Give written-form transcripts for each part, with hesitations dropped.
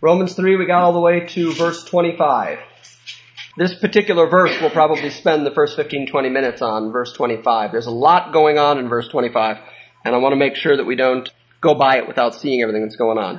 Romans 3, we got all the way to verse 25. This particular verse we'll probably spend the first 15-20 minutes on, verse 25. There's a lot going on in verse 25, and I want to make sure that we don't go by it without seeing everything that's going on.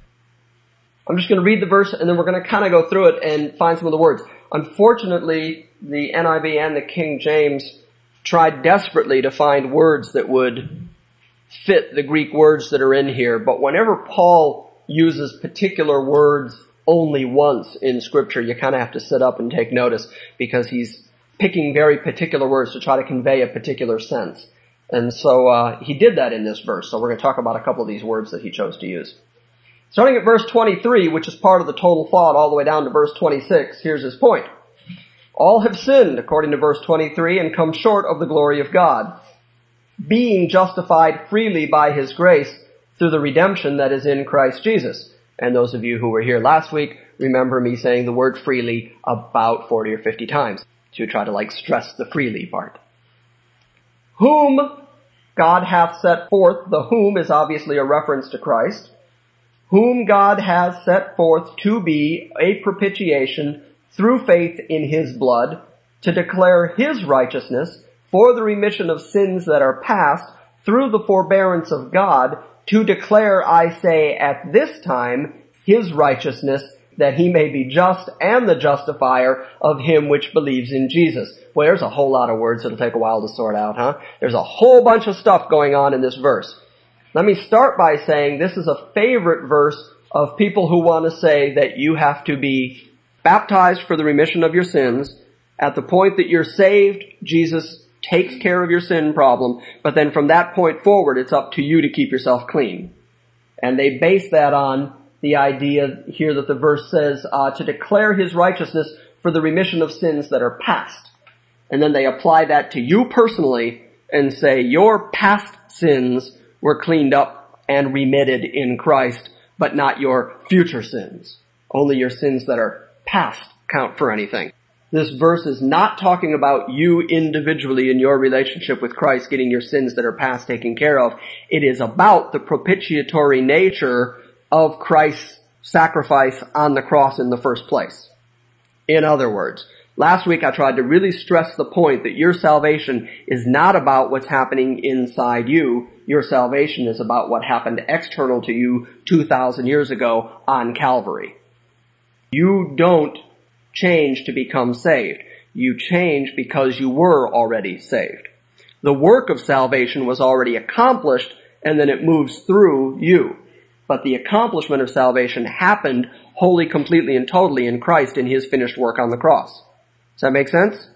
I'm just going to read the verse, and then we're going to kind of go through it and find some of the words. Unfortunately, the NIV and the King James tried desperately to find words that would fit the Greek words that are in here, but whenever Paul uses particular words only once in Scripture, you kind of have to sit up and take notice because he's picking very particular words to try to convey a particular sense. And so he did that in this verse, so we're going to talk about a couple of these words that he chose to use. Starting at verse 23, which is part of the total thought, all the way down to verse 26, here's his point. All have sinned, according to verse 23, and come short of the glory of God, being justified freely by His grace through the redemption that is in Christ Jesus. And those of you who were here last week remember me saying the word freely about 40 or 50 times to try to stress the freely part. Whom God hath set forth, the whom is obviously a reference to Christ, whom God has set forth to be a propitiation through faith in His blood, to declare His righteousness for the remission of sins that are past through the forbearance of God, to declare, I say, at this time, His righteousness, that He may be just and the justifier of him which believes in Jesus. Well, there's a whole lot of words that'll take a while to sort out, huh? There's a whole bunch of stuff going on in this verse. Let me start by saying this is a favorite verse of people who want to say that you have to be baptized for the remission of your sins. At the point that you're saved, Jesus takes care of your sin problem, but then from that point forward, it's up to you to keep yourself clean. And they base that on the idea here that the verse says, to declare His righteousness for the remission of sins that are past. And then they apply that to you personally and say, your past sins were cleaned up and remitted in Christ, but not your future sins. Only your sins that are past count for anything. This verse is not talking about you individually in your relationship with Christ getting your sins that are past taken care of. It is about the propitiatory nature of Christ's sacrifice on the cross in the first place. In other words, last week I tried to really stress the point that your salvation is not about what's happening inside you. Your salvation is about what happened external to you 2,000 years ago on Calvary. You don't change to become saved. You change because you were already saved. The work of salvation was already accomplished, and then it moves through you. But the accomplishment of salvation happened wholly, completely, and totally in Christ in His finished work on the cross. Does that make sense?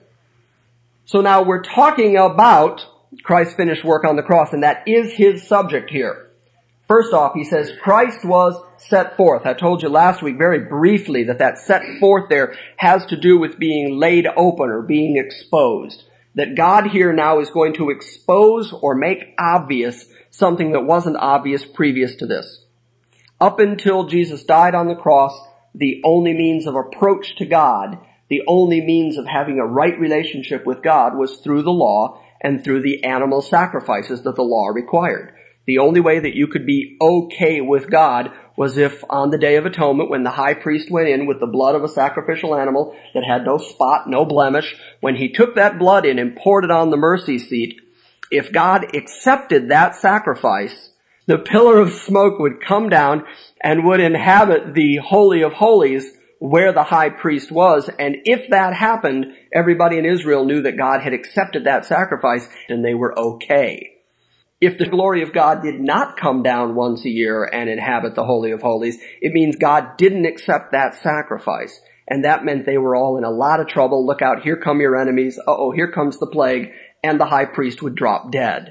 So now we're talking about Christ's finished work on the cross, and that is his subject here. First off, he says, Christ was set forth. I told you last week very briefly that set forth there has to do with being laid open or being exposed. That God here now is going to expose or make obvious something that wasn't obvious previous to this. Up until Jesus died on the cross, the only means of approach to God, the only means of having a right relationship with God was through the law and through the animal sacrifices that the law required. The only way that you could be okay with God was if on the Day of Atonement, when the high priest went in with the blood of a sacrificial animal that had no spot, no blemish, when he took that blood in and poured it on the mercy seat, if God accepted that sacrifice, the pillar of smoke would come down and would inhabit the Holy of Holies where the high priest was. And if that happened, everybody in Israel knew that God had accepted that sacrifice and they were okay. If the glory of God did not come down once a year and inhabit the Holy of Holies, it means God didn't accept that sacrifice. And that meant they were all in a lot of trouble. Look out, here come your enemies. Uh-oh, here comes the plague. And the high priest would drop dead.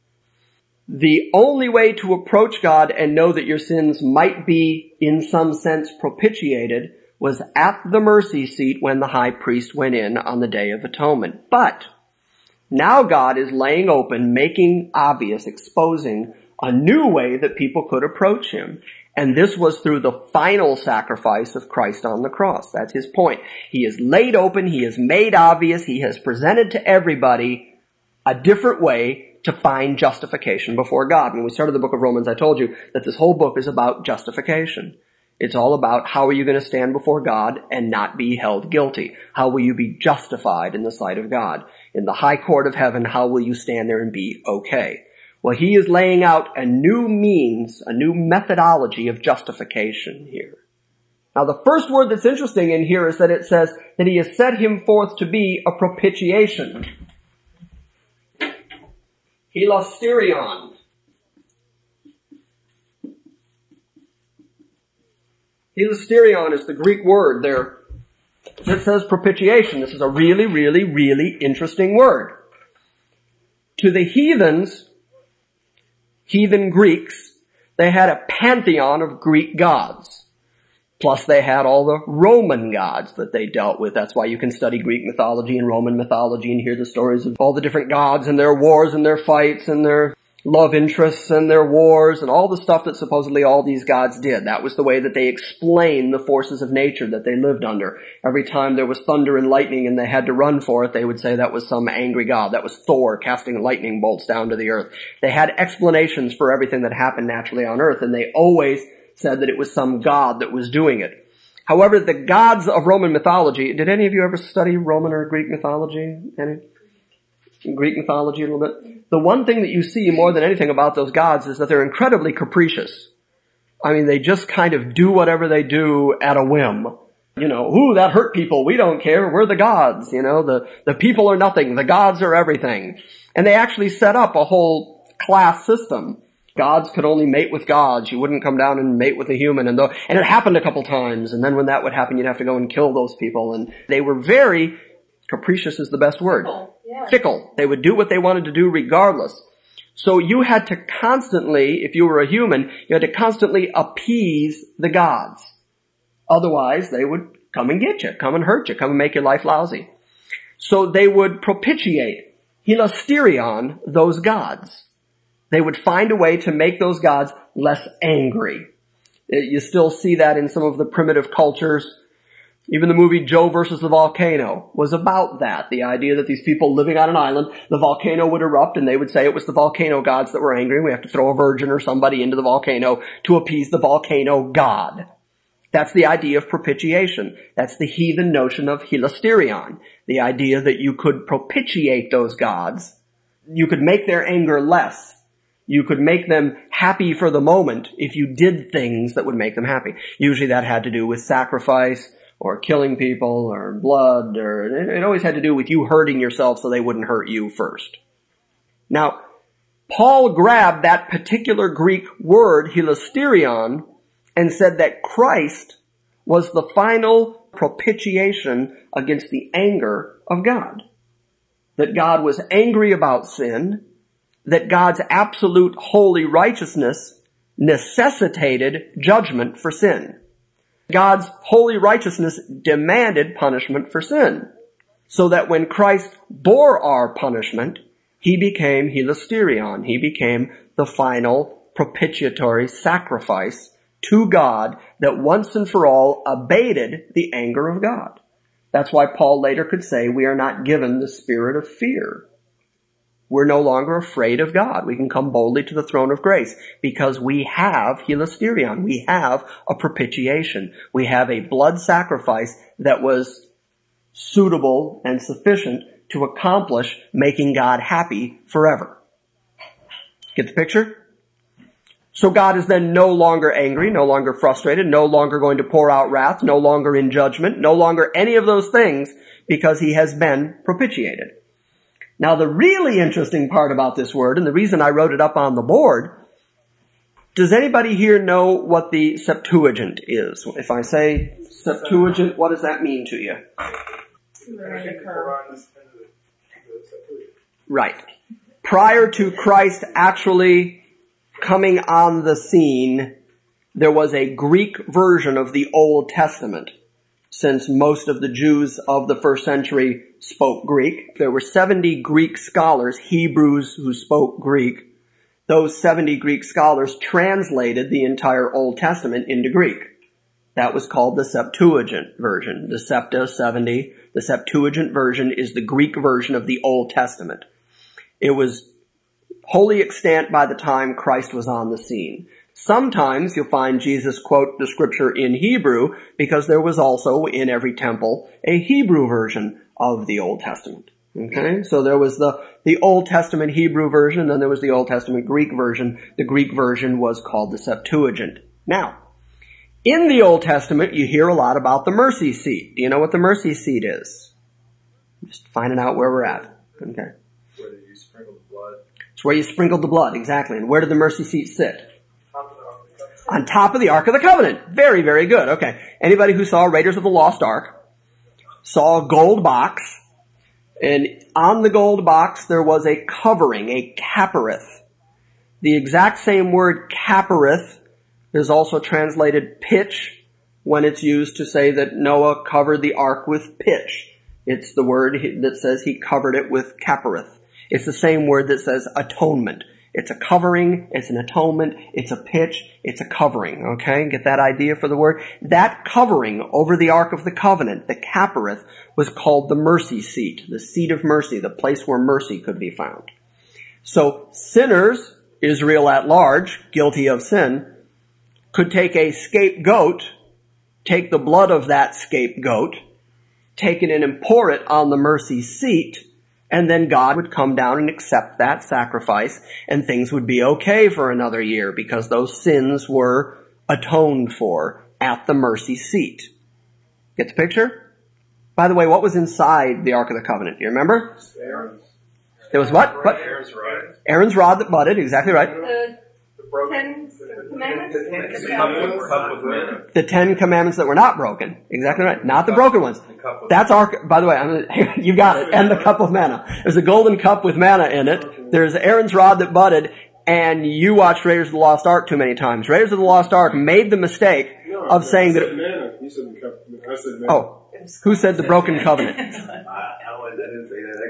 The only way to approach God and know that your sins might be, in some sense, propitiated was at the mercy seat when the high priest went in on the Day of Atonement. But now God is laying open, making obvious, exposing a new way that people could approach Him. And this was through the final sacrifice of Christ on the cross. That's his point. He is laid open, He is made obvious, He has presented to everybody a different way to find justification before God. When we started the book of Romans, I told you that this whole book is about justification. It's all about how are you going to stand before God and not be held guilty? How will you be justified in the sight of God? In the high court of heaven, how will you stand there and be okay? Well, he is laying out a new means, a new methodology of justification here. Now, the first word that's interesting in here is that it says that he has set him forth to be a propitiation. Hilasterion. Hilasterion is the Greek word there. It says propitiation. This is a really, really, really interesting word. To the heathens, heathen Greeks, they had a pantheon of Greek gods. Plus they had all the Roman gods that they dealt with. That's why you can study Greek mythology and Roman mythology and hear the stories of all the different gods and their wars and their fights and their love interests and their wars and all the stuff that supposedly all these gods did. That was the way that they explained the forces of nature that they lived under. Every time there was thunder and lightning and they had to run for it, they would say that was some angry god. That was Thor casting lightning bolts down to the earth. They had explanations for everything that happened naturally on earth, and they always said that it was some god that was doing it. However, the gods of Roman mythology, did any of you ever study Roman or Greek mythology? Any? Greek mythology a little bit? The one thing that you see more than anything about those gods is that they're incredibly capricious. I mean, they just kind of do whatever they do at a whim. You know, ooh, that hurt people. We don't care. We're the gods. You know, the people are nothing. The gods are everything. And they actually set up a whole class system. Gods could only mate with gods. You wouldn't come down and mate with a human. And it happened a couple times. And then when that would happen, you'd have to go and kill those people. And they were very, capricious is the best word. Fickle. They would do what they wanted to do regardless. So you had to constantly, if you were a human, you had to constantly appease the gods. Otherwise, they would come and get you, come and hurt you, come and make your life lousy. So they would propitiate, hilasterion, those gods. They would find a way to make those gods less angry. You still see that in some of the primitive cultures. Even the movie Joe versus the Volcano was about that. The idea that these people living on an island, the volcano would erupt and they would say it was the volcano gods that were angry. We have to throw a virgin or somebody into the volcano to appease the volcano god. That's the idea of propitiation. That's the heathen notion of hilasterion. The idea that you could propitiate those gods. You could make their anger less. You could make them happy for the moment if you did things that would make them happy. Usually that had to do with sacrifice or killing people or blood, or it always had to do with you hurting yourself so they wouldn't hurt you first. Now, Paul grabbed that particular Greek word, hilasterion, and said that Christ was the final propitiation against the anger of God. That God was angry about sin, that God's absolute holy righteousness necessitated judgment for sin. God's holy righteousness demanded punishment for sin. So that when Christ bore our punishment, he became hilasterion. He became the final propitiatory sacrifice to God that once and for all abated the anger of God. That's why Paul later could say we are not given the spirit of fear. We're no longer afraid of God. We can come boldly to the throne of grace because we have hilasterion. We have a propitiation. We have a blood sacrifice that was suitable and sufficient to accomplish making God happy forever. Get the picture? So God is then no longer angry, no longer frustrated, no longer going to pour out wrath, no longer in judgment, no longer any of those things because he has been propitiated. Now, the really interesting part about this word, and the reason I wrote it up on the board, does anybody here know what the Septuagint is? If I say Septuagint, what does that mean to you? Right. Prior to Christ actually coming on the scene, there was a Greek version of the Old Testament. Since most of the Jews of the first century spoke Greek, there were 70 Greek scholars, Hebrews who spoke Greek. Those 70 Greek scholars translated the entire Old Testament into Greek. That was called the Septuagint version. The Septa, 70. The Septuagint version is the Greek version of the Old Testament. It was wholly extant by the time Christ was on the scene. Sometimes you'll find Jesus quote the scripture in Hebrew because there was also in every temple a Hebrew version of the Old Testament. Okay, so there was the Old Testament Hebrew version, then there was the Old Testament Greek version. The Greek version was called the Septuagint. Now, in the Old Testament, you hear a lot about the mercy seat. Do you know what the mercy seat is? Just finding out where we're at. Okay. Where you sprinkle the blood. It's where you sprinkled the blood, exactly. And where did the mercy seat sit? On top of the Ark of the Covenant. Very, very good. Okay. Anybody who saw Raiders of the Lost Ark saw a gold box, and on the gold box there was a covering, a cappareth. The exact same word cappareth is also translated pitch when it's used to say that Noah covered the ark with pitch. It's the word that says he covered it with cappareth. It's the same word that says atonement. It's a covering, it's an atonement, it's a pitch, it's a covering, okay? Get that idea for the word? That covering over the Ark of the Covenant, the cappareth, was called the mercy seat, the seat of mercy, the place where mercy could be found. So sinners, Israel at large, guilty of sin, could take a scapegoat, take the blood of that scapegoat, take it and pour it on the mercy seat, and then God would come down and accept that sacrifice, and things would be okay for another year because those sins were atoned for at the mercy seat. Get the picture? By the way, what was inside the Ark of the Covenant? Do you remember? There was what? Aaron's rod. Aaron's rod that budded, exactly right. The 10 Commandments that were not broken. Exactly right. Not the broken ones. That's Ark. By the way, you got it. And the cup of manna. There's a golden cup with manna in it. There's Aaron's rod that budded. And you watched Raiders of the Lost Ark too many times. Raiders of the Lost Ark made the mistake of saying that... You said the cup. I said manna. Oh. Who said the broken covenant? I didn't say that.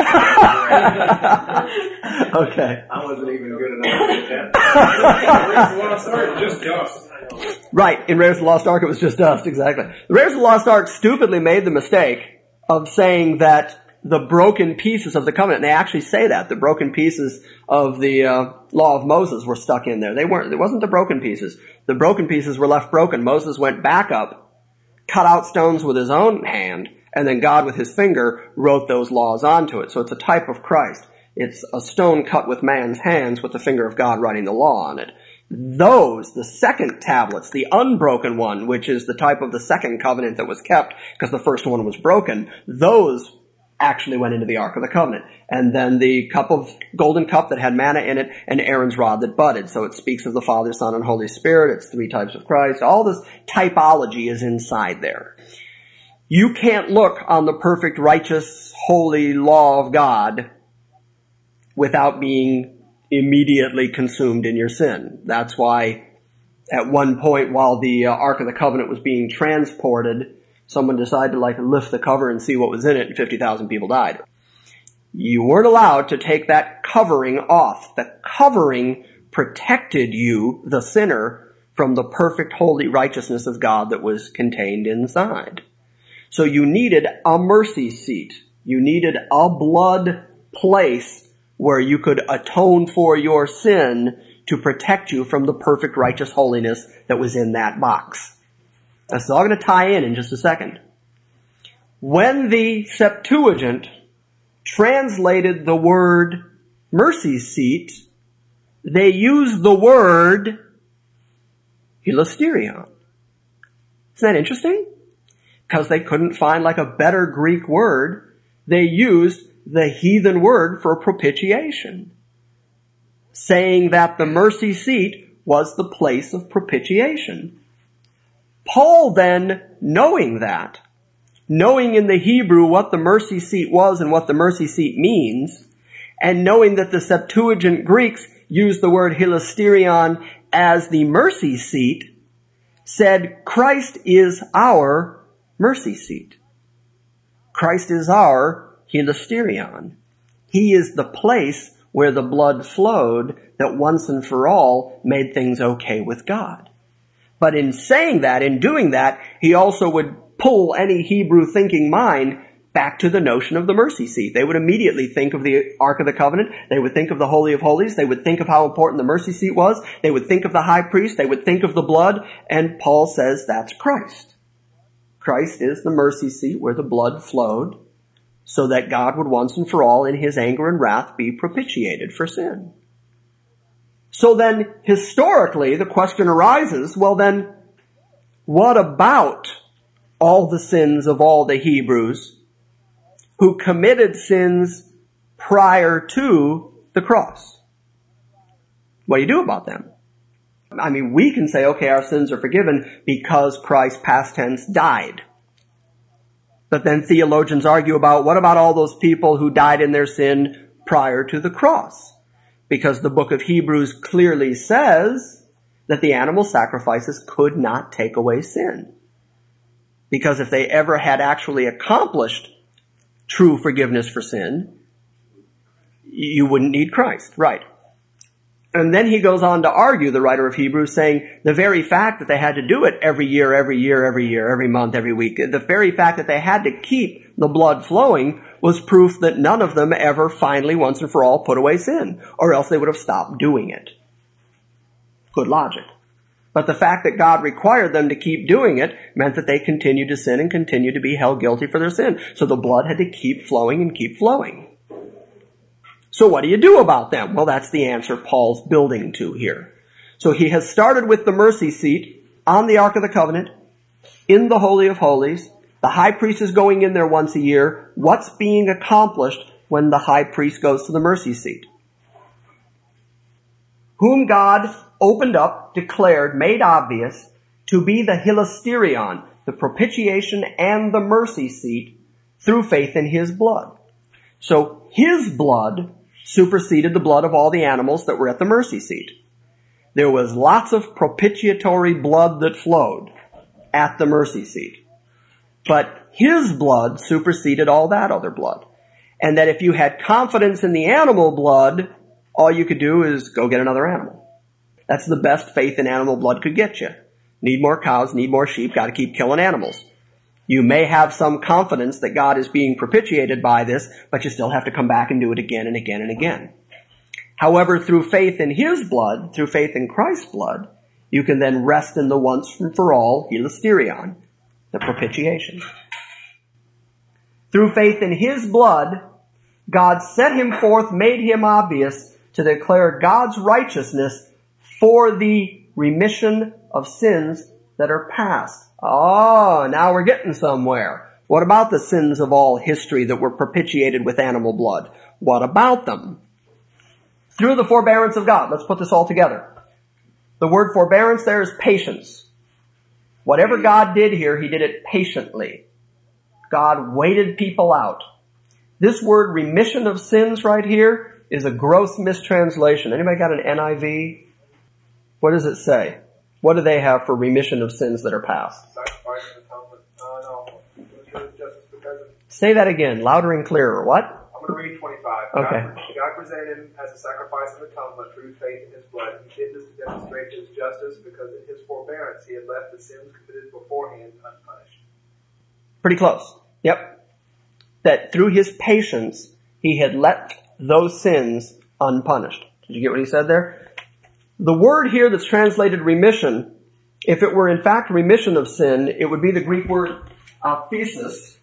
Okay. I wasn't even good enough to that. Just dust. Right. In Raiders of the Lost Ark, it was just dust. Exactly. The Raiders of the Lost Ark stupidly made the mistake of saying that the broken pieces of the covenant, and they actually say that, the broken pieces of the law of Moses were stuck in there. They weren't. It wasn't the broken pieces. The broken pieces were left broken. Moses went back up, cut out stones with his own hand, and then God with his finger wrote those laws onto it. So it's a type of Christ. It's a stone cut with man's hands with the finger of God writing the law on it. Those, the second tablets, the unbroken one, which is the type of the second covenant that was kept because the first one was broken, those actually went into the Ark of the Covenant. And then the golden cup that had manna in it, and Aaron's rod that budded. So it speaks of the Father, Son, and Holy Spirit. It's 3 types of Christ. All this typology is inside there. You can't look on the perfect, righteous, holy law of God without being immediately consumed in your sin. That's why at one point while the Ark of the Covenant was being transported, someone decided to lift the cover and see what was in it, and 50,000 people died. You weren't allowed to take that covering off. The covering protected you, the sinner, from the perfect holy righteousness of God that was contained inside. So you needed a mercy seat. You needed a blood place where you could atone for your sin to protect you from the perfect righteous holiness that was in that box. That's all going to tie in just a second. When the Septuagint translated the word mercy seat, they used the word hilasterion. Isn't that interesting? Because they couldn't find a better Greek word, they used the heathen word for propitiation, saying that the mercy seat was the place of propitiation. Paul then, knowing in the Hebrew what the mercy seat was and what the mercy seat means, and knowing that the Septuagint Greeks used the word hilasterion as the mercy seat, said, Christ is our mercy seat. Christ is our hilasterion. He is the place where the blood flowed that once and for all made things okay with God. But in saying that, in doing that, he also would pull any Hebrew thinking mind back to the notion of the mercy seat. They would immediately think of the Ark of the Covenant. They would think of the Holy of Holies. They would think of how important the mercy seat was. They would think of the high priest. They would think of the blood. And Paul says that's Christ. Christ is the mercy seat where the blood flowed so that God would once and for all in his anger and wrath be propitiated for sin. So then, historically, the question arises, well then, what about all the sins of all the Hebrews who committed sins prior to the cross? What do you do about them? I mean, we can say, okay, our sins are forgiven because Christ, past tense, died. But then theologians argue about, what about all those people who died in their sin prior to the cross? Because the book of Hebrews clearly says that the animal sacrifices could not take away sin. Because if they ever had actually accomplished true forgiveness for sin, you wouldn't need Christ. Right. And then he goes on to argue, the writer of Hebrews, saying the very fact that they had to do it every year, every month, every week, the very fact that they had to keep the blood flowing was proof that none of them ever finally, once and for all, put away sin, or else they would have stopped doing it. Good logic. But the fact that God required them to keep doing it meant that they continued to sin and continued to be held guilty for their sin. So the blood had to keep flowing and keep flowing. So what do you do about them? Well, that's the answer Paul's building to here. So he has started with the mercy seat on the Ark of the Covenant, in the Holy of Holies. The high priest is going in there once a year. What's being accomplished when the high priest goes to the mercy seat? Whom God opened up, declared, made obvious to be the hilasterion, the propitiation and the mercy seat through faith in his blood. So his blood superseded the blood of all the animals that were at the mercy seat. There was lots of propitiatory blood that flowed at the mercy seat. But his blood superseded all that other blood. And that if you had confidence in the animal blood, all you could do is go get another animal. That's the best faith in animal blood could get you. Need more cows, need more sheep, got to keep killing animals. You may have some confidence that God is being propitiated by this, but you still have to come back and do it again and again and again. However, through faith in his blood, through faith in Christ's blood, you can then rest in the once and for all hilasterion, the propitiation. Through faith in his blood, God set him forth, made him obvious to declare God's righteousness for the remission of sins that are past. Oh, now we're getting somewhere. What about the sins of all history that were propitiated with animal blood? What about them? Through the forbearance of God. Let's put this all together. The word forbearance there is patience. Whatever God did here, he did it patiently. God waited people out. This word remission of sins right here is a gross mistranslation. Anybody got an NIV? What does it say? What do they have for remission of sins that are past? Sacrifice and atonement. No. Justice because of... Say that again, louder and clearer. What? I'm going to read 25. Okay. God presented him as a sacrifice of atonement through faith in his blood. He did this to demonstrate his justice because in his forbearance he had left the sins committed beforehand unpunished. Pretty close. Yep. That through his patience, he had left those sins unpunished. Did you get what he said there? The word here that's translated remission, if it were in fact remission of sin, it would be the Greek word aphesis.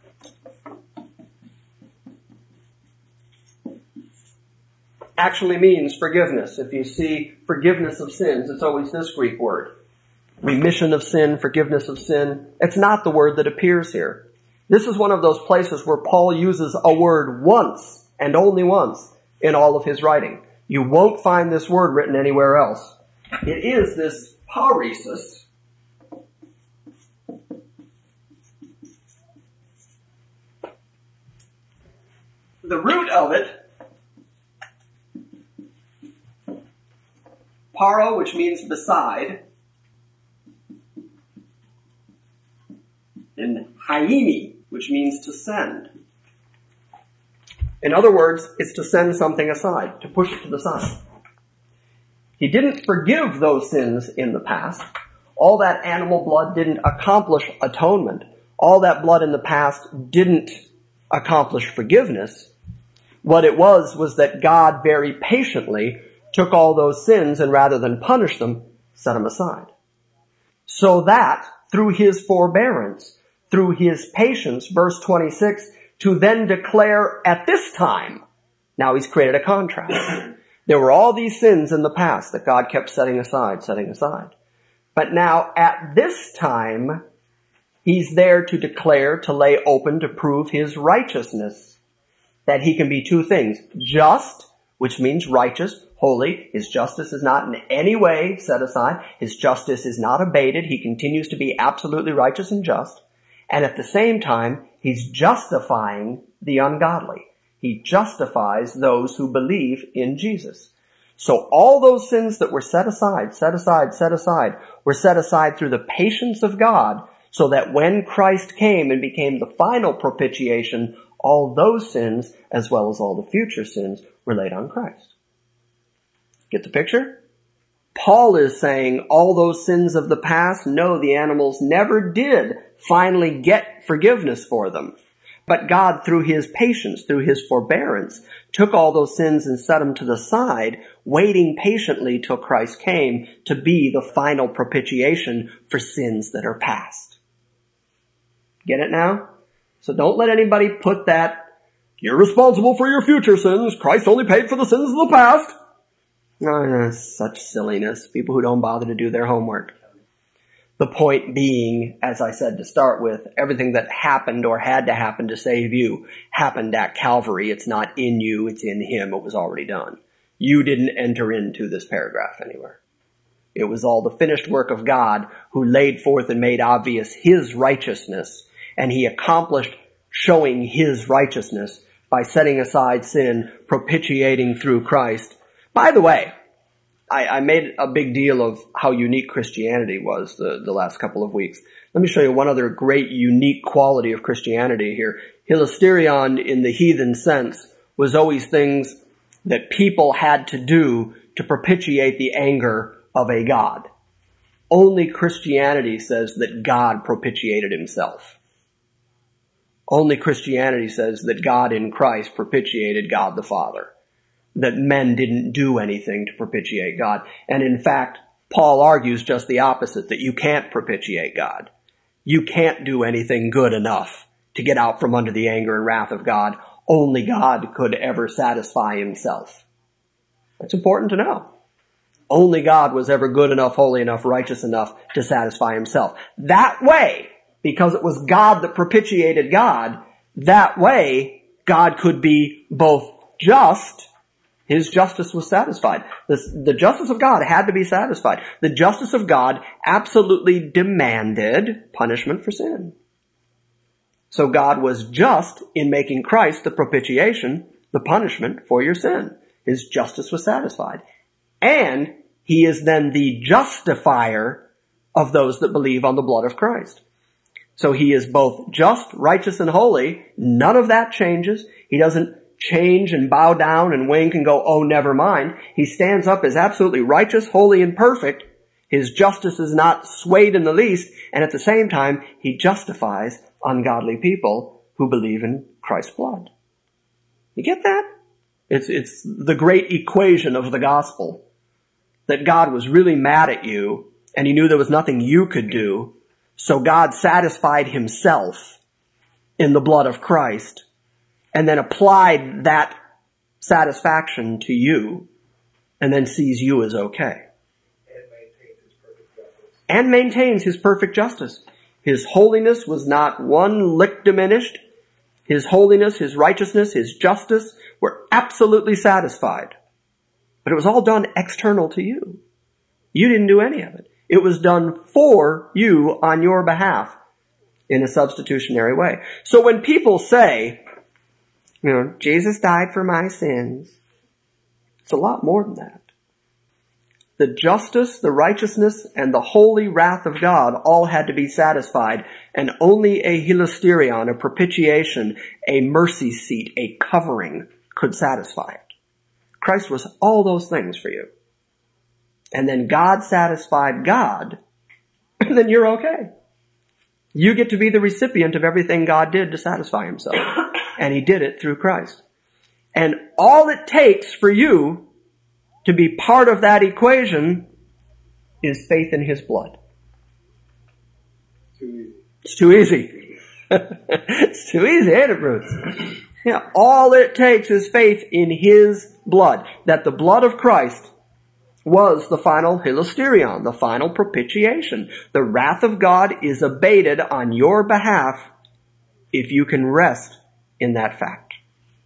Actually means forgiveness. If you see forgiveness of sins, it's always this Greek word. Remission of sin, forgiveness of sin. It's not the word that appears here. This is one of those places where Paul uses a word once and only once in all of his writing. You won't find this word written anywhere else. It is this paresis. The root of it, para, which means beside, and haimi, which means to send. In other words, it's to send something aside, to push it to the side. He didn't forgive those sins in the past. All that animal blood didn't accomplish atonement. All that blood in the past didn't accomplish forgiveness. What it was that God very patiently took all those sins and rather than punish them, set them aside. So that through his forbearance, through his patience, verse 26, to then declare at this time, now he's created a contrast. There were all these sins in the past that God kept setting aside. But now at this time, he's there to declare, to lay open, to prove his righteousness. That he can be two things. Just, which means righteous, holy. His justice is not in any way set aside. His justice is not abated. He continues to be absolutely righteous and just. And at the same time, he's justifying the ungodly. He justifies those who believe in Jesus. So all those sins that were set aside, were set aside through the patience of God, so that when Christ came and became the final propitiation, all those sins, as well as all the future sins, were laid on Christ. Get the picture? Paul is saying all those sins of the past, no, the animals never did finally get forgiveness for them. But God, through his patience, through his forbearance, took all those sins and set them to the side, waiting patiently till Christ came to be the final propitiation for sins that are past. Get it now? So don't let anybody put that, you're responsible for your future sins. Christ only paid for the sins of the past. No, such silliness. People who don't bother to do their homework. The point being, as I said to start with, everything that happened or had to happen to save you happened at Calvary. It's not in you, it's in him. It was already done. You didn't enter into this paragraph anywhere. It was all the finished work of God who laid forth and made obvious his righteousness, and he accomplished showing his righteousness by setting aside sin, propitiating through Christ. By the way, I made a big deal of how unique Christianity was the last couple of weeks. Let me show you one other great unique quality of Christianity here. Hilasterion, in the heathen sense, was always things that people had to do to propitiate the anger of a god. Only Christianity says that God propitiated himself. Only Christianity says that God in Christ propitiated God the Father. That men didn't do anything to propitiate God. And in fact, Paul argues just the opposite, that you can't propitiate God. You can't do anything good enough to get out from under the anger and wrath of God. Only God could ever satisfy himself. That's important to know. Only God was ever good enough, holy enough, righteous enough to satisfy himself. That way, because it was God that propitiated God, that way God could be both just. His justice was satisfied. The justice of God had to be satisfied. The justice of God absolutely demanded punishment for sin. So God was just in making Christ the propitiation, the punishment for your sin. His justice was satisfied. And he is then the justifier of those that believe on the blood of Christ. So he is both just, righteous, and holy. None of that changes. He doesn't change and bow down and wink and go, oh, never mind. He stands up as absolutely righteous, holy, and perfect. His justice is not swayed in the least. And at the same time, he justifies ungodly people who believe in Christ's blood. You get that? It's the great equation of the gospel. That God was really mad at you and he knew there was nothing you could do. So God satisfied himself in the blood of Christ and then applied that satisfaction to you and then sees you as okay. And maintains his perfect justice. His holiness was not one lick diminished. His holiness, his righteousness, his justice were absolutely satisfied. But it was all done external to you. You didn't do any of it. It was done for you on your behalf in a substitutionary way. So when people say, Jesus died for my sins, it's a lot more than that. The justice, the righteousness, and the holy wrath of God all had to be satisfied, and only a hilasterion, a propitiation, a mercy seat, a covering could satisfy it. Christ was all those things for you. And then God satisfied God, and then you're okay. You get to be the recipient of everything God did to satisfy himself. And he did it through Christ. And all it takes for you to be part of that equation is faith in his blood. It's too easy. It's too easy, ain't it, Bruce? Yeah, all it takes is faith in his blood. That the blood of Christ was the final hilasterion, the final propitiation. The wrath of God is abated on your behalf if you can rest in that fact.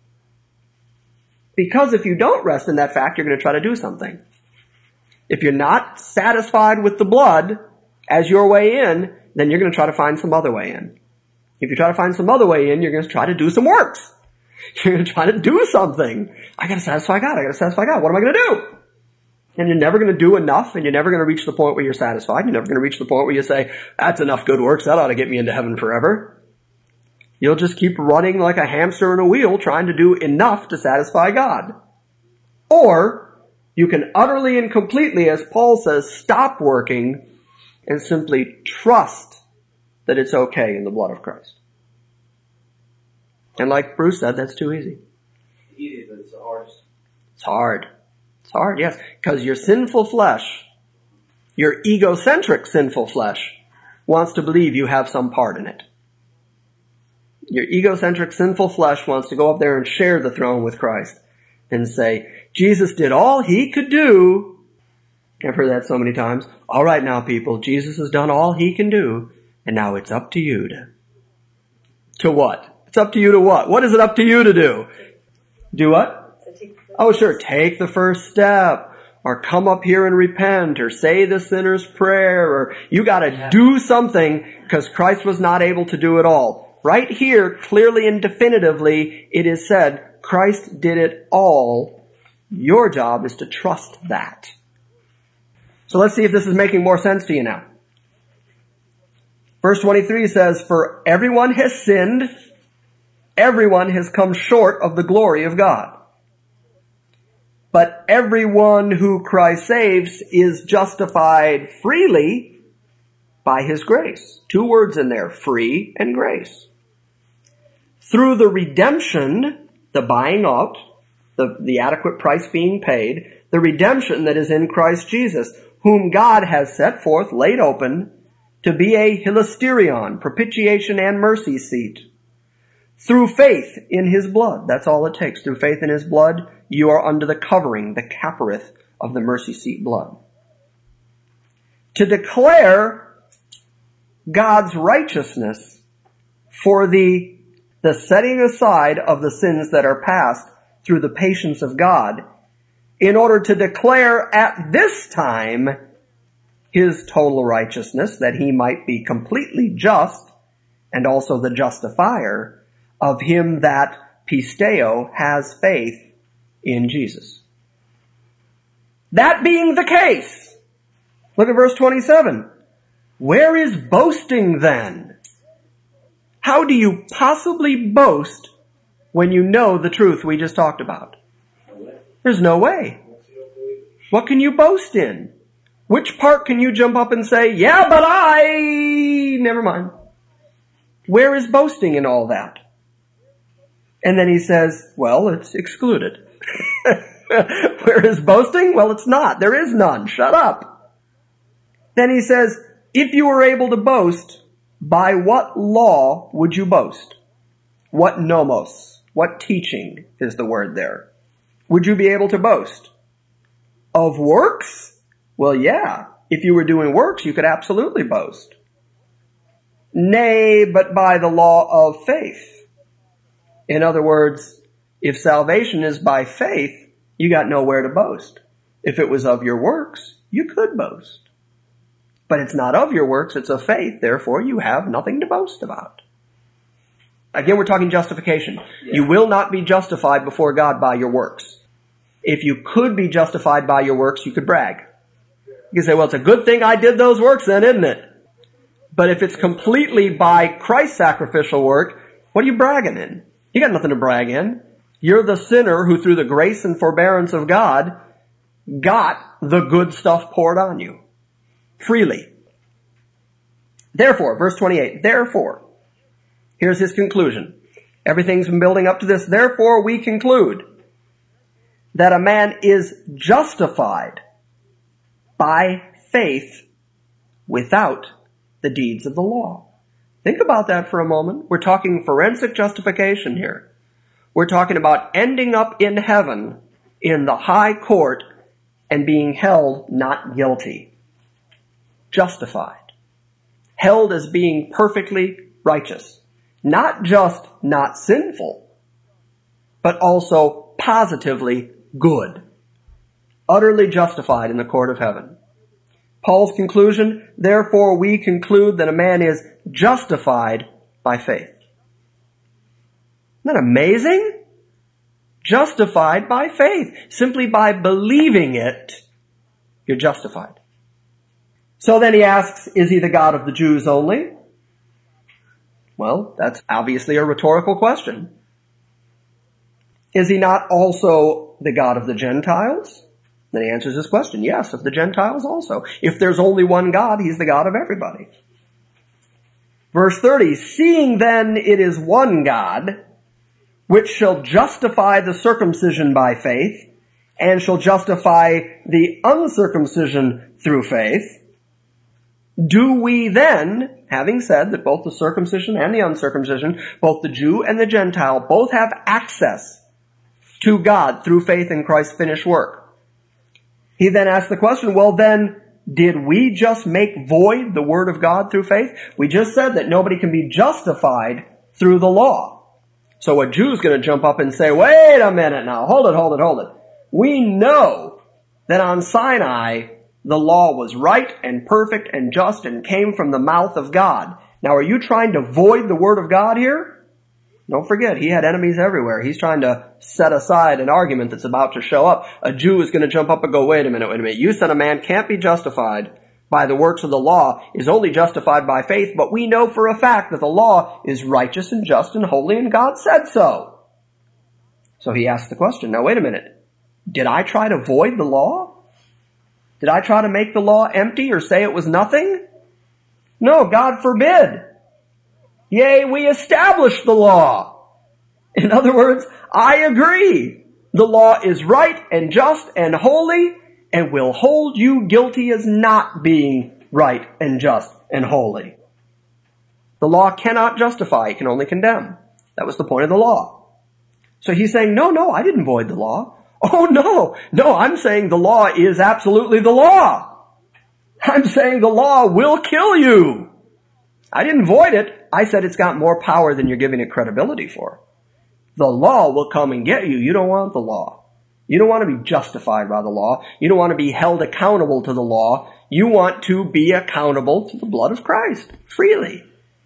Because if you don't rest in that fact, you're going to try to do something. If you're not satisfied with the blood as your way in, then you're going to try to find some other way in. If you try to find some other way in, you're going to try to do some works. You're going to try to do something. I got to satisfy God. I got to satisfy God. What am I going to do? And you're never going to do enough, and you're never going to reach the point where you're satisfied. You're never going to reach the point where you say, that's enough good works. That ought to get me into heaven forever. You'll just keep running like a hamster in a wheel trying to do enough to satisfy God. Or you can utterly and completely, as Paul says, stop working and simply trust that it's okay in the blood of Christ. And like Bruce said, that's too easy. Easy, but it's the hardest. It's hard. It's hard, yes. Because your sinful flesh, your egocentric sinful flesh, wants to believe you have some part in it. Your egocentric sinful flesh wants to go up there and share the throne with Christ and say, Jesus did all he could do. I've heard that so many times. All right now, people, Jesus has done all he can do, and now it's up to you to what? It's up to you to what? What is it up to you to do? Do what? Oh, sure. Take the first step. Or come up here and repent. Or say the sinner's prayer. Or you got to do something because Christ was not able to do it all. Right here, clearly and definitively, it is said, Christ did it all. Your job is to trust that. So let's see if this is making more sense to you now. Verse 23 says, for everyone has sinned. Everyone has come short of the glory of God. But everyone who Christ saves is justified freely by his grace. 2 words in there, free and grace. Through the redemption, the buying out, the adequate price being paid, the redemption that is in Christ Jesus, whom God has set forth, laid open, to be a hilasterion, propitiation and mercy seat. Through faith in his blood. That's all it takes. Through faith in his blood, you are under the covering, the caporith of the mercy seat blood. To declare God's righteousness for the setting aside of the sins that are past through the patience of God, in order to declare at this time his total righteousness, that he might be completely just and also the justifier of him that pisteo has faith in Jesus. That being the case, look at verse 27. Where is boasting then? How do you possibly boast when you know the truth we just talked about? There's no way. What can you boast in? Which part can you jump up and say, yeah, but never mind. Where is boasting in all that? And then he says, well, it's excluded. Where is boasting? Well, it's not. There is none. Shut up. Then he says, if you were able to boast, by what law would you boast? What nomos? What teaching is the word there? Would you be able to boast? Of works? Well, yeah. If you were doing works, you could absolutely boast. Nay, but by the law of faith. In other words, if salvation is by faith, you got nowhere to boast. If it was of your works, you could boast. But it's not of your works, it's of faith. Therefore, you have nothing to boast about. Again, we're talking justification. Yeah. You will not be justified before God by your works. If you could be justified by your works, you could brag. You can say, well, it's a good thing I did those works then, isn't it? But if it's completely by Christ's sacrificial work, what are you bragging in? You got nothing to brag in. You're the sinner who, through the grace and forbearance of God, got the good stuff poured on you. Freely. Therefore, verse 28, therefore, here's his conclusion. Everything's been building up to this. Therefore, we conclude that a man is justified by faith without the deeds of the law. Think about that for a moment. We're talking forensic justification here. We're talking about ending up in heaven in the high court and being held not guilty. Justified. Held as being perfectly righteous. Not just not sinful, but also positively good. Utterly justified in the court of heaven. Paul's conclusion, therefore we conclude that a man is justified by faith. Isn't that amazing? Justified by faith. Simply by believing it, you're justified. So then he asks, is he the God of the Jews only? Well, that's obviously a rhetorical question. Is he not also the God of the Gentiles? Then he answers this question, yes, of the Gentiles also. If there's only one God, he's the God of everybody. Verse 30, seeing then it is one God, which shall justify the circumcision by faith, and shall justify the uncircumcision through faith, do we then, having said that both the circumcision and the uncircumcision, both the Jew and the Gentile, both have access to God through faith in Christ's finished work, he then asks the question, well then, did we just make void the word of God through faith? We just said that nobody can be justified through the law. So a Jew's going to jump up and say, wait a minute now, hold it. We know that on Sinai, the law was right and perfect and just and came from the mouth of God. Now are you trying to void the word of God here? Don't forget, he had enemies everywhere. He's trying to set aside an argument that's about to show up. A Jew is going to jump up and go, wait a minute. You said a man can't be justified by the works of the law, is only justified by faith, but we know for a fact that the law is righteous and just and holy, and God said so. So he asked the question, now wait a minute. Did I try to void the law? Did I try to make the law empty or say it was nothing? No, God forbid. Yea, we established the law. In other words, I agree. The law is right and just and holy and will hold you guilty as not being right and just and holy. The law cannot justify, it can only condemn. That was the point of the law. So he's saying, no, I didn't void the law. Oh, no, I'm saying the law is absolutely the law. I'm saying the law will kill you. I didn't void it. I said it's got more power than you're giving it credibility for. The law will come and get you. You don't want the law. You don't want to be justified by the law. You don't want to be held accountable to the law. You want to be accountable to the blood of Christ freely.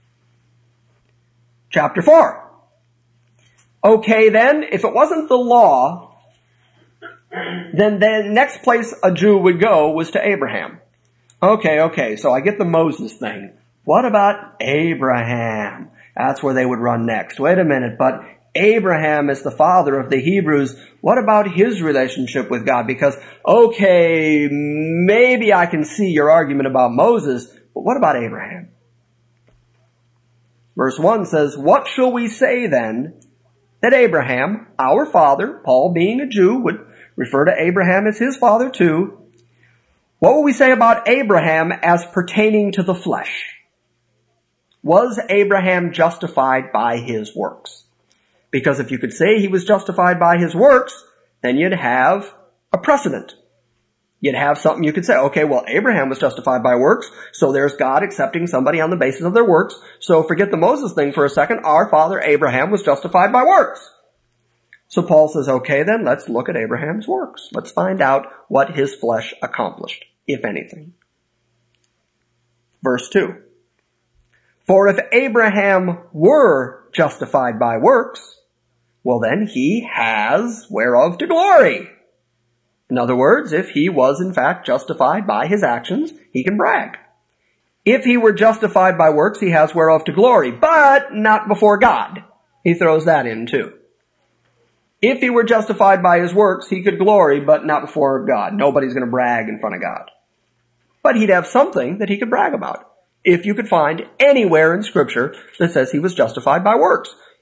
Chapter 4. Okay then, if it wasn't the law, then the next place a Jew would go was to Abraham. Okay, so I get the Moses thing. What about Abraham? That's where they would run next. Wait a minute, but Abraham is the father of the Hebrews. What about his relationship with God? Because, okay, maybe I can see your argument about Moses, but what about Abraham? Verse 1 says, what shall we say then that Abraham, our father, Paul being a Jew, would refer to Abraham as his father too. What will we say about Abraham as pertaining to the flesh? Was Abraham justified by his works? Because if you could say he was justified by his works, then you'd have a precedent. You'd have something you could say, okay, well, Abraham was justified by works, so there's God accepting somebody on the basis of their works. So forget the Moses thing for a second. Our father Abraham was justified by works. So Paul says, okay, then let's look at Abraham's works. Let's find out what his flesh accomplished, if anything. Verse 2. For if Abraham were justified by works, well then he has whereof to glory. In other words, if he was in fact justified by his actions, he can brag. If he were justified by works, he has whereof to glory, but not before God. He throws that in too. If he were justified by his works, he could glory, but not before God. Nobody's going to brag in front of God. But he'd have something that he could brag about. If you could find anywhere in Scripture that says he was justified by works.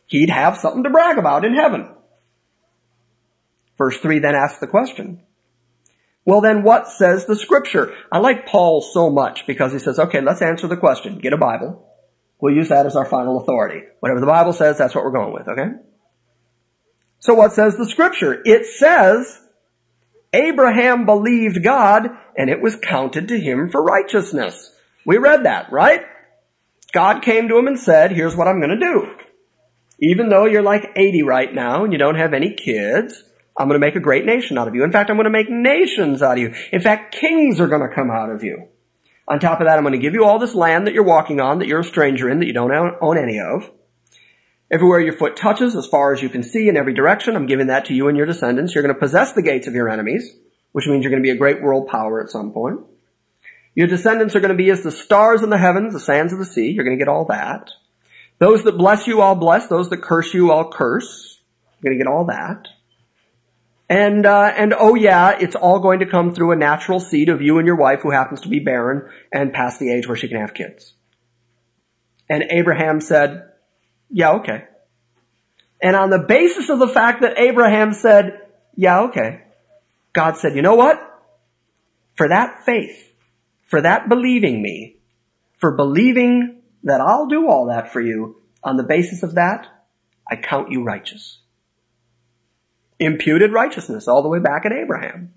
he'd have something to brag about in heaven. Verse 3 then asks the question, well then what says the Scripture? I like Paul so much because he says, okay, let's answer the question. Get a Bible. We'll use that as our final authority. Whatever the Bible says, that's what we're going with, okay? So what says the Scripture? It says, Abraham believed God and it was counted to him for righteousness. We read that, right? God came to him and said, here's what I'm going to do. Even though you're like 80 right now and you don't have any kids, I'm going to make a great nation out of you. In fact, I'm going to make nations out of you. In fact, kings are going to come out of you. On top of that, I'm going to give you all this land that you're walking on, that you're a stranger in, that you don't own any of. Everywhere your foot touches, as far as you can see in every direction, I'm giving that to you and your descendants. You're going to possess the gates of your enemies, which means you're going to be a great world power at some point. Your descendants are going to be as the stars in the heavens, the sands of the sea. You're going to get all that. Those that bless you, I'll bless. Those that curse you, I'll curse. You're going to get all that. And oh yeah, it's all going to come through a natural seed of you and your wife who happens to be barren and past the age where she can have kids. And Abraham said, yeah, okay. And on the basis of the fact that Abraham said, yeah, okay, God said, you know what? For that faith, for that believing me, for believing that I'll do all that for you, on the basis of that, I count you righteous. Imputed righteousness all the way back at Abraham.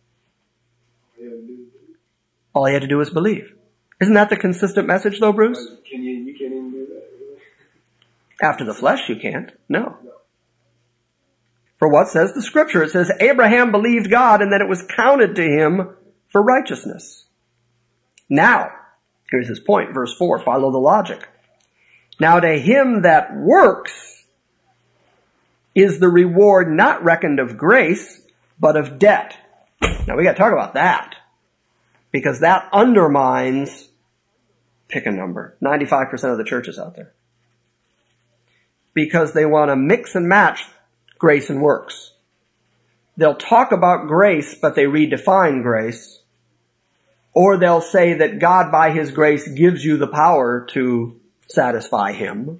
All he had to do was believe. Isn't that the consistent message though, Bruce? You can't even do that, really? After the flesh you can't. No. For what says the Scripture? It says, Abraham believed God and then it was counted to him for righteousness. Now, here's his point, verse 4, follow the logic. Now to him that works is the reward not reckoned of grace, but of debt. Now we got to talk about that, because that undermines, pick a number, 95% of the churches out there. Because they want to mix and match grace and works. They'll talk about grace, but they redefine grace. Or they'll say that God by His grace gives you the power to satisfy Him.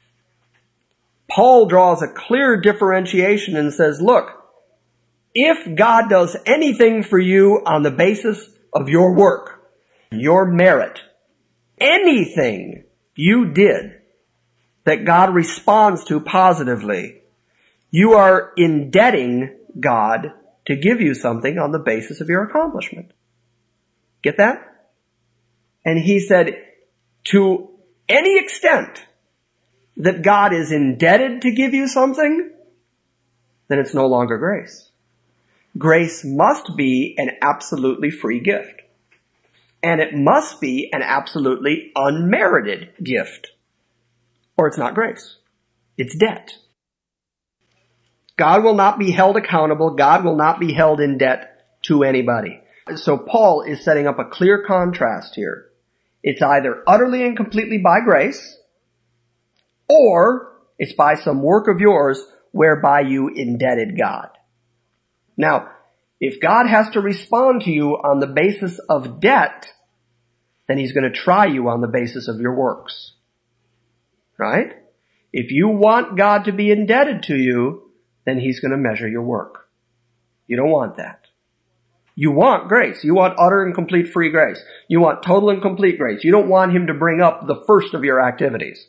Paul draws a clear differentiation and says, look, if God does anything for you on the basis of your work, your merit, anything you did that God responds to positively, you are indebting God to give you something on the basis of your accomplishment. Get that? And he said, to any extent that God is indebted to give you something, then it's no longer grace. Grace must be an absolutely free gift. And it must be an absolutely unmerited gift. Or it's not grace. It's debt. God will not be held accountable. God will not be held in debt to anybody. So Paul is setting up a clear contrast here. It's either utterly and completely by grace, or it's by some work of yours whereby you indebted God. Now, if God has to respond to you on the basis of debt, then He's going to try you on the basis of your works. Right? If you want God to be indebted to you, then He's going to measure your work. You don't want that. You want grace. You want utter and complete free grace. You want total and complete grace. You don't want Him to bring up the first of your activities.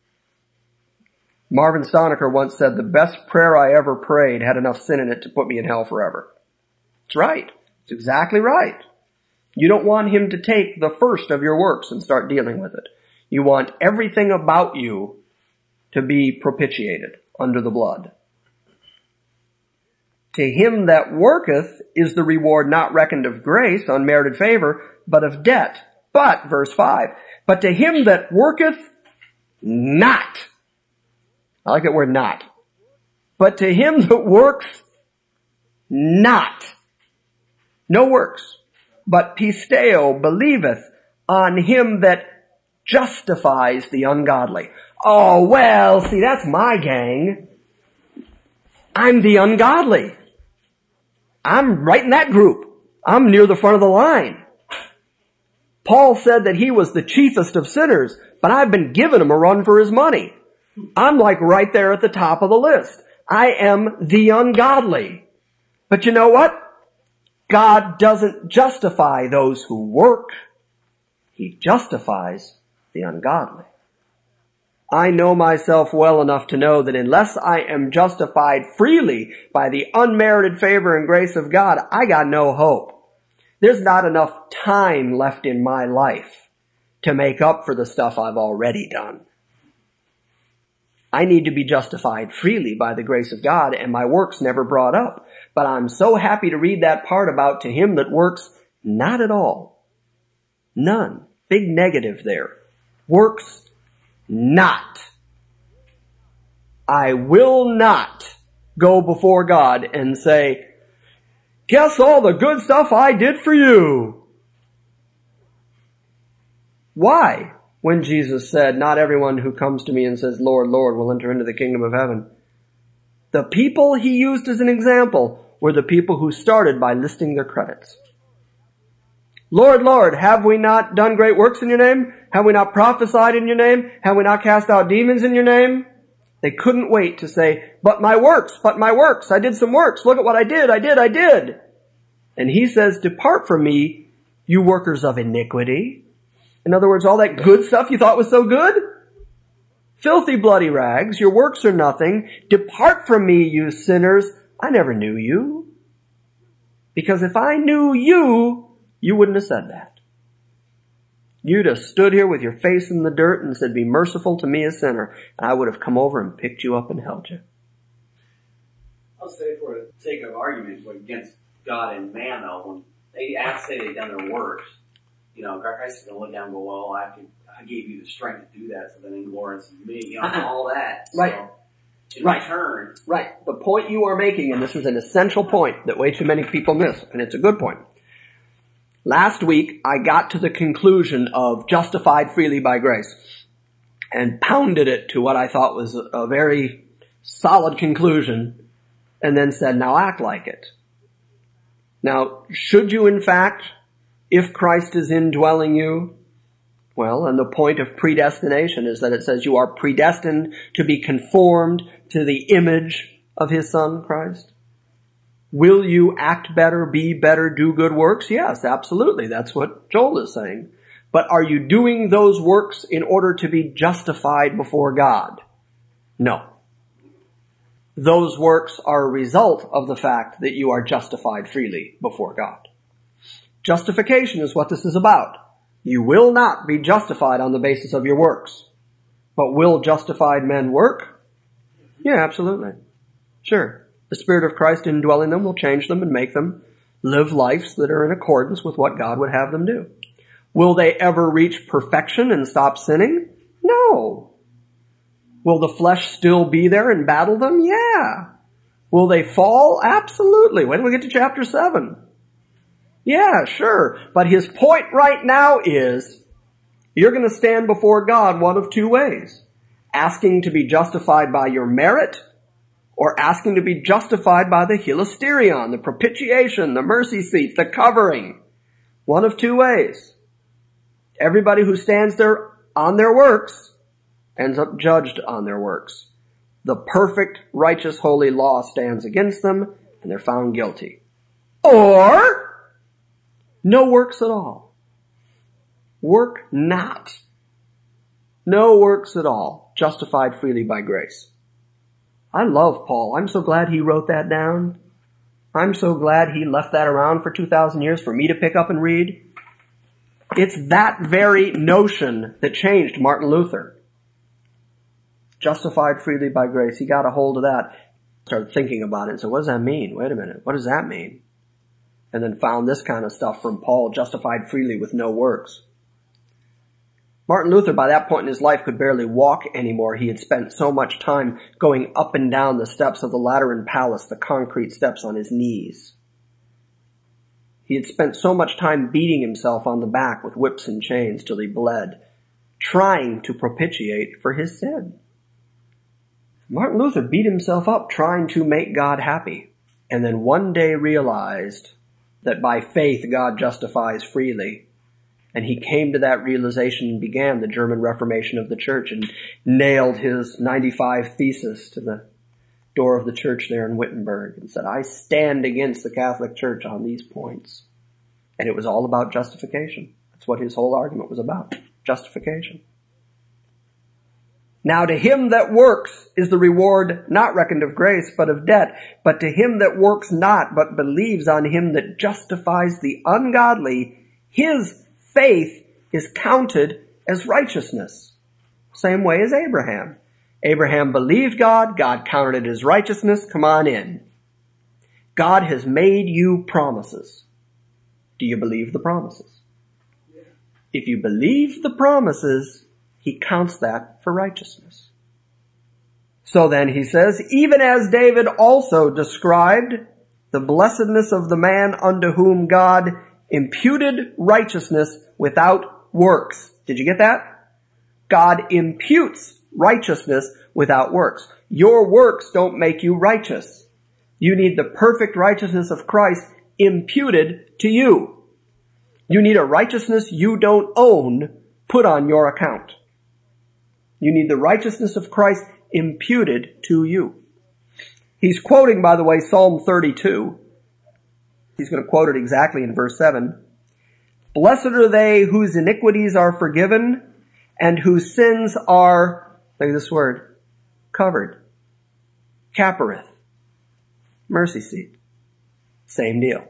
Marvin Stonecker once said, the best prayer I ever prayed had enough sin in it to put me in hell forever. It's right. It's exactly right. You don't want Him to take the first of your works and start dealing with it. You want everything about you to be propitiated under the blood. To him that worketh is the reward not reckoned of grace, unmerited favor, but of debt. But, verse 5, but to him that worketh not. I like that word not. But to him that works not. No works. But pisteo believeth on him that justifies the ungodly. Oh, well, see, that's my gang. I'm the ungodly. I'm right in that group. I'm near the front of the line. Paul said that he was the chiefest of sinners, but I've been giving him a run for his money. I'm like right there at the top of the list. I am the ungodly. But you know what? God doesn't justify those who work. He justifies the ungodly. I know myself well enough to know that unless I am justified freely by the unmerited favor and grace of God, I got no hope. There's not enough time left in my life to make up for the stuff I've already done. I need to be justified freely by the grace of God, and my works never brought up. But I'm so happy to read that part about to him that works not at all. None. Big negative there. Works not. I will not go before God and say, guess all the good stuff I did for you. Why? When Jesus said, not everyone who comes to me and says, Lord, Lord, will enter into the kingdom of heaven. The people he used as an example were the people who started by listing their credits. Lord, Lord, have we not done great works in your name? Have we not prophesied in your name? Have we not cast out demons in your name? They couldn't wait to say, but my works, I did some works. Look at what I did. And he says, depart from me, you workers of iniquity. In other words, all that good stuff you thought was so good? Filthy bloody rags, your works are nothing. Depart from me, you sinners. I never knew you. Because if I knew you, you wouldn't have said that. You'd have stood here with your face in the dirt and said, be merciful to me, a sinner. And I would have come over and picked you up and held you. I'll say for the sake of argument against God and man, though, when they say they've done their works, Christ is going to look down and go, well, I gave you the strength to do that, so then in glory to me, all that. Right. So, in return. Right. The point you are making, and this is an essential point that way too many people miss, and it's a good point. Last week, I got to the conclusion of justified freely by grace and pounded it to what I thought was a very solid conclusion and then said, now act like it. Now, should you in fact, if Christ is indwelling you, well, and the point of predestination is that it says you are predestined to be conformed to the image of his Son, Christ. Will you act better, be better, do good works? Yes, absolutely. That's what Joel is saying. But are you doing those works in order to be justified before God? No. Those works are a result of the fact that you are justified freely before God. Justification is what this is about. You will not be justified on the basis of your works. But will justified men work? Yeah, absolutely. Sure. The Spirit of Christ indwelling them will change them and make them live lives that are in accordance with what God would have them do. Will they ever reach perfection and stop sinning? No. Will the flesh still be there and battle them? Yeah. Will they fall? Absolutely. When do we get to chapter 7? Yeah, sure. But his point right now is, you're going to stand before God one of two ways. Asking to be justified by your merit, or asking to be justified by the hilasterion, the propitiation, the mercy seat, the covering. One of two ways. Everybody who stands there on their works ends up judged on their works. The perfect, righteous, holy law stands against them, and they're found guilty. Or no works at all. Work not. No works at all. Justified freely by grace. I love Paul. I'm so glad he wrote that down. I'm so glad he left that around for 2,000 years for me to pick up and read. It's that very notion that changed Martin Luther. Justified freely by grace. He got a hold of that. Started thinking about it and said, what does that mean? Wait a minute. What does that mean? And then found this kind of stuff from Paul, justified freely with no works. Martin Luther, by that point in his life, could barely walk anymore. He had spent so much time going up and down the steps of the Lateran Palace, the concrete steps, on his knees. He had spent so much time beating himself on the back with whips and chains till he bled, trying to propitiate for his sin. Martin Luther beat himself up trying to make God happy, and then one day realized that by faith God justifies freely, And he came to that realization and began the German Reformation of the church and nailed his 95 thesis to the door of the church there in Wittenberg and said, I stand against the Catholic Church on these points. And it was all about justification. That's what his whole argument was about. Justification. Now to him that works is the reward not reckoned of grace, but of debt. But to him that works not, but believes on him that justifies the ungodly, his faith is counted as righteousness. Same way as Abraham. Abraham believed God. God counted it as righteousness. Come on in. God has made you promises. Do you believe the promises? If you believe the promises, he counts that for righteousness. So then he says, even as David also described the blessedness of the man unto whom God imputed righteousness without works. Did you get that? God imputes righteousness without works. Your works don't make you righteous. You need the perfect righteousness of Christ imputed to you. You need a righteousness you don't own put on your account. You need the righteousness of Christ imputed to you. He's quoting, by the way, Psalm 32. He's going to quote it exactly in verse 7. Blessed are they whose iniquities are forgiven and whose sins are, look at this word, covered. Capareth. Mercy seat. Same deal.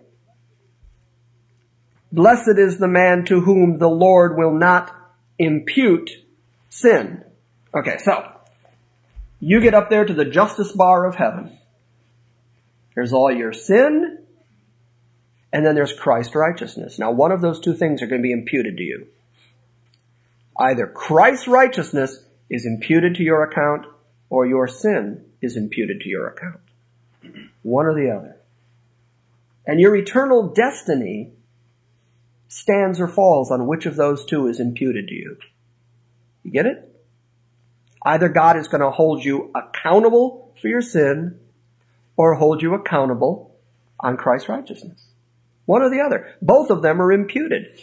Blessed is the man to whom the Lord will not impute sin. Okay, so you get up there to the justice bar of heaven. There's all your sin, and then there's Christ's righteousness. Now, one of those two things are going to be imputed to you. Either Christ's righteousness is imputed to your account, or your sin is imputed to your account. One or the other. And your eternal destiny stands or falls on which of those two is imputed to you. You get it? Either God is going to hold you accountable for your sin, or hold you accountable on Christ's righteousness. One or the other. Both of them are imputed.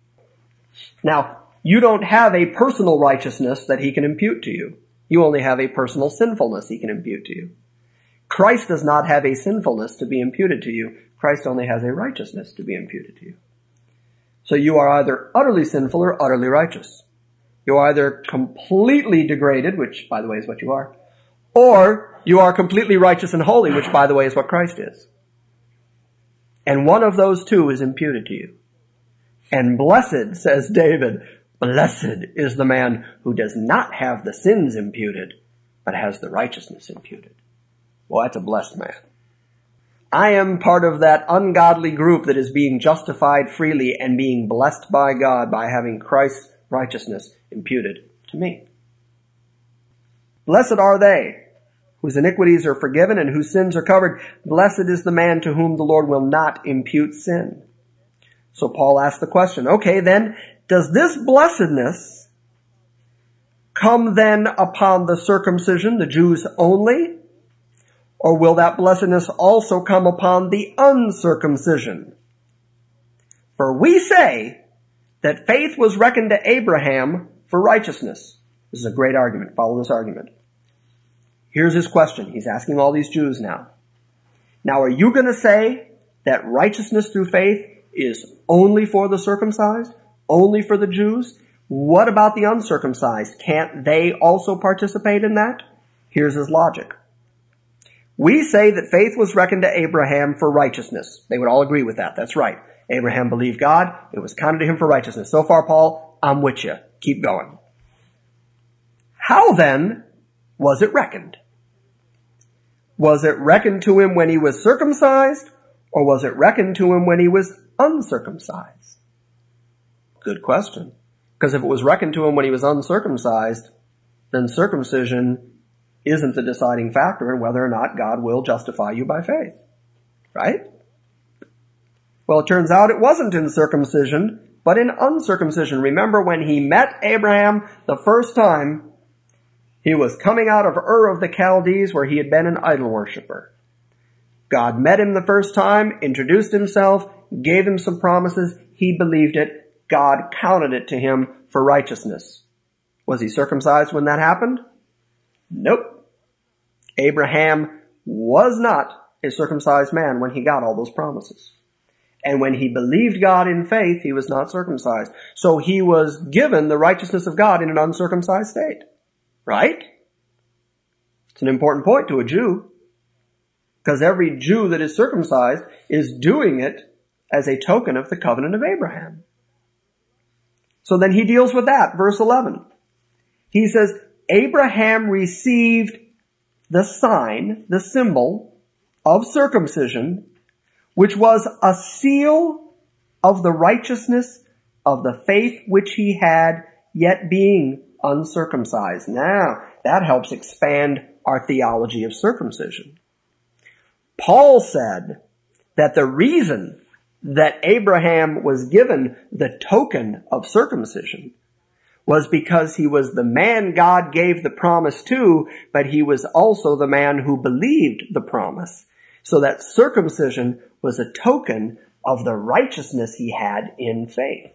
Now, you don't have a personal righteousness that he can impute to you. You only have a personal sinfulness he can impute to you. Christ does not have a sinfulness to be imputed to you. Christ only has a righteousness to be imputed to you. So you are either utterly sinful or utterly righteous. You are either completely degraded, which, by the way, is what you are, or you are completely righteous and holy, which, by the way, is what Christ is. And one of those two is imputed to you. And blessed, says David, blessed is the man who does not have the sins imputed, but has the righteousness imputed. Well, that's a blessed man. I am part of that ungodly group that is being justified freely and being blessed by God by having Christ's righteousness imputed to me. Blessed are they whose iniquities are forgiven and whose sins are covered. Blessed is the man to whom the Lord will not impute sin. So Paul asked the question, okay, then, does this blessedness come then upon the circumcision, the Jews only? Or will that blessedness also come upon the uncircumcision? For we say that faith was reckoned to Abraham for righteousness. This is a great argument. Follow this argument. Here's his question. He's asking all these Jews now. Now, are you going to say that righteousness through faith is only for the circumcised? Only for the Jews? What about the uncircumcised? Can't they also participate in that? Here's his logic. We say that faith was reckoned to Abraham for righteousness. They would all agree with that. That's right. Abraham believed God. It was counted to him for righteousness. So far, Paul, I'm with you. Keep going. How then was it reckoned? Was it reckoned to him when he was circumcised, or was it reckoned to him when he was uncircumcised? Good question. Because if it was reckoned to him when he was uncircumcised, then circumcision isn't the deciding factor in whether or not God will justify you by faith. Right? Well, it turns out it wasn't in circumcision, but in uncircumcision. Remember when he met Abraham the first time, he was coming out of Ur of the Chaldees where he had been an idol worshiper. God met him the first time, introduced himself, gave him some promises. He believed it. God counted it to him for righteousness. Was he circumcised when that happened? Nope. Abraham was not a circumcised man when he got all those promises. And when he believed God in faith, he was not circumcised. So he was given the righteousness of God in an uncircumcised state. Right? It's an important point to a Jew. Because every Jew that is circumcised is doing it as a token of the covenant of Abraham. So then he deals with that. Verse 11. He says, Abraham received the sign, the symbol of circumcision, which was a seal of the righteousness of the faith which he had, yet being uncircumcised. Now, that helps expand our theology of circumcision. Paul said that the reason that Abraham was given the token of circumcision was because he was the man God gave the promise to, but he was also the man who believed the promise. So that circumcision was a token of the righteousness he had in faith.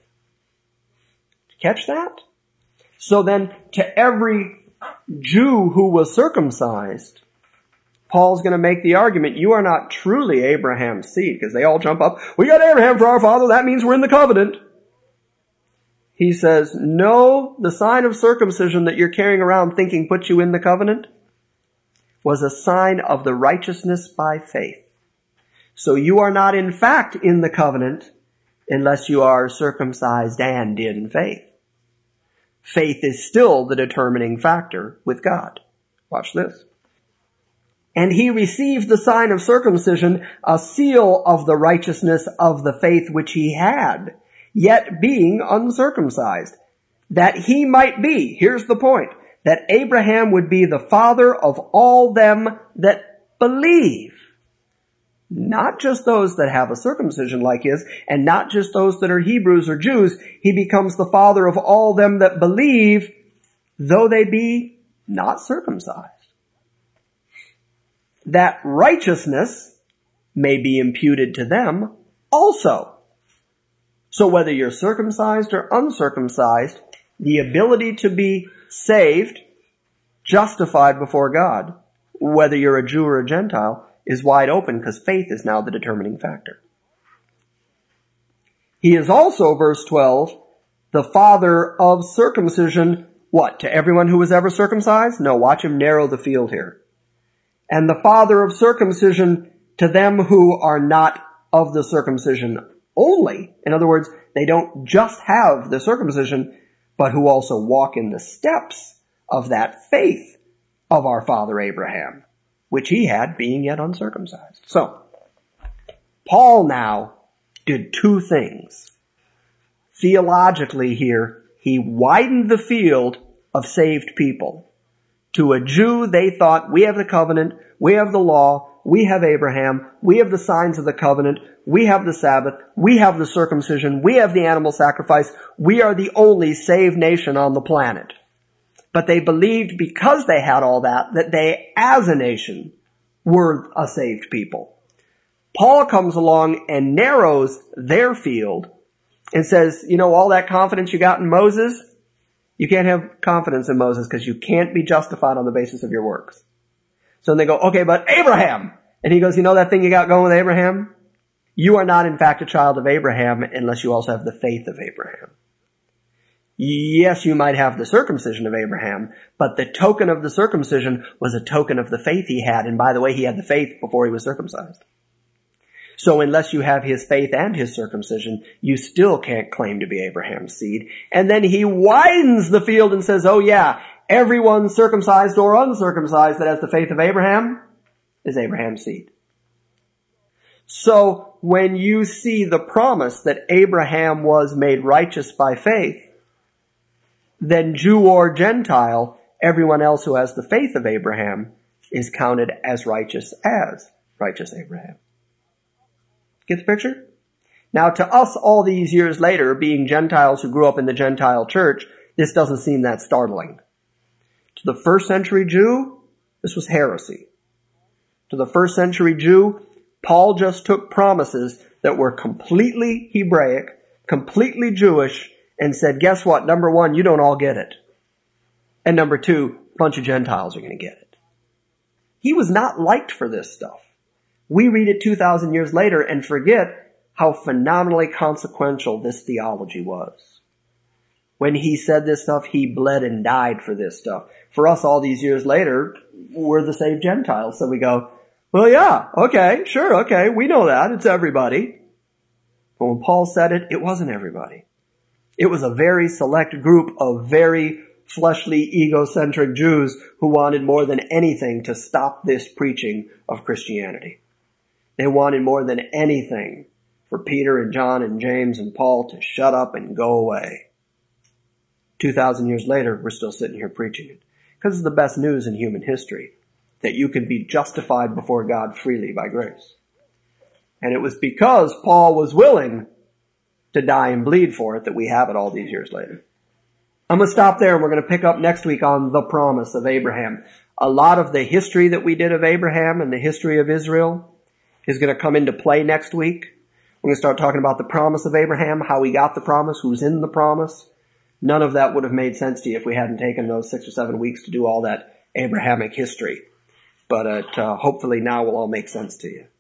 Catch that? So then, to every Jew who was circumcised, Paul's going to make the argument, you are not truly Abraham's seed, because they all jump up, we got Abraham for our father, that means we're in the covenant. He says, no, the sign of circumcision that you're carrying around thinking puts you in the covenant was a sign of the righteousness by faith. So you are not in fact in the covenant unless you are circumcised and in faith. Faith is still the determining factor with God. Watch this. And he received the sign of circumcision, a seal of the righteousness of the faith which he had, yet being uncircumcised, that he might be, here's the point, that Abraham would be the father of all them that believe. Not just those that have a circumcision like his, and not just those that are Hebrews or Jews. He becomes the father of all them that believe, though they be not circumcised. That righteousness may be imputed to them also. So whether you're circumcised or uncircumcised, the ability to be saved, justified before God, whether you're a Jew or a Gentile, is wide open because faith is now the determining factor. He is also, verse 12, the father of circumcision, what, to everyone who was ever circumcised? No, watch him narrow the field here. And the father of circumcision to them who are not of the circumcision only. In other words, they don't just have the circumcision, but who also walk in the steps of that faith of our father Abraham, which he had being yet uncircumcised. So, Paul now did two things. Theologically here, he widened the field of saved people. To a Jew, they thought, we have the covenant, we have the law, we have Abraham, we have the signs of the covenant, we have the Sabbath, we have the circumcision, we have the animal sacrifice, we are the only saved nation on the planet. But they believed because they had all that they, as a nation, were a saved people. Paul comes along and narrows their field and says, you know, all that confidence you got in Moses, you can't have confidence in Moses because you can't be justified on the basis of your works. So then they go, okay, but Abraham. And he goes, you know that thing you got going with Abraham? You are not in fact a child of Abraham unless you also have the faith of Abraham. Yes, you might have the circumcision of Abraham, but the token of the circumcision was a token of the faith he had. And by the way, he had the faith before he was circumcised. So unless you have his faith and his circumcision, you still can't claim to be Abraham's seed. And then he widens the field and says, oh yeah, everyone circumcised or uncircumcised that has the faith of Abraham is Abraham's seed. So when you see the promise that Abraham was made righteous by faith, then Jew or Gentile, everyone else who has the faith of Abraham is counted as righteous Abraham. Get the picture? Now to us all these years later, being Gentiles who grew up in the Gentile church, this doesn't seem that startling. To the first century Jew, this was heresy. To the first century Jew, Paul just took promises that were completely Hebraic, completely Jewish and said, guess what? Number one, you don't all get it. And number two, a bunch of Gentiles are going to get it. He was not liked for this stuff. We read it 2,000 years later and forget how phenomenally consequential this theology was. When he said this stuff, he bled and died for this stuff. For us, all these years later, we're the saved Gentiles. So we go, well, yeah, okay, sure, okay, we know that. It's everybody. But when Paul said it, it wasn't everybody. It was a very select group of very fleshly, egocentric Jews who wanted more than anything to stop this preaching of Christianity. They wanted more than anything for Peter and John and James and Paul to shut up and go away. 2,000 years later, we're still sitting here preaching it. Because it's the best news in human history, that you can be justified before God freely by grace. And it was because Paul was willing to die and bleed for it that we have it all these years later. I'm going to stop there and we're going to pick up next week on the promise of Abraham. A lot of the history that we did of Abraham and the history of Israel is going to come into play next week. We're going to start talking about the promise of Abraham, how he got the promise, who's in the promise. None of that would have made sense to you if we hadn't taken those 6 or 7 weeks to do all that Abrahamic history. But hopefully now will all make sense to you.